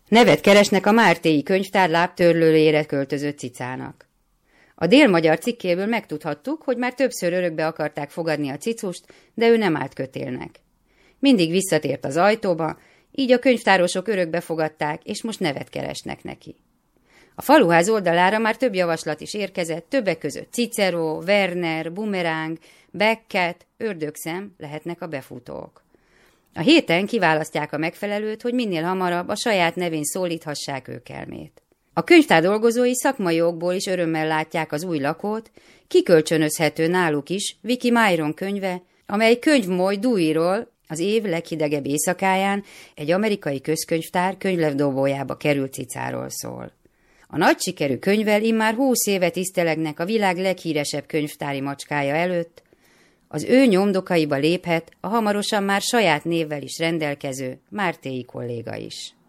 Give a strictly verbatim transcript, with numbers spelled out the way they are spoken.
Nevet keresnek a Mártéi Könyvtár lábtörlőjére költözött cicának. A Dél-Magyar cikkéből megtudhattuk, hogy már többször örökbe akarták fogadni a cicust, de ő nem állt kötélnek. Mindig visszatért az ajtóba, így a könyvtárosok örökbe fogadták, és most nevet keresnek neki. A faluház oldalára már több javaslat is érkezett, többek között Cicero, Werner, Bumerang, Beckett, Ördögszem lehetnek a befutók. A héten kiválasztják a megfelelőt, hogy minél hamarabb a saját nevén szólíthassák őkelmét. A könyvtár dolgozói szakmai okból is örömmel látják az új lakót, kikölcsönözhető náluk is Vicky Myron könyve, amely könyvmoly Deweyról az év leghidegebb éjszakáján egy amerikai közkönyvtár könyvlevdobójába került cicáról szól. A nagy sikerű könyvvel immár húsz éve tisztelegnek a világ leghíresebb könyvtári macskája előtt, az ő nyomdokaiba léphet a hamarosan már saját névvel is rendelkező Mártéi kolléga is.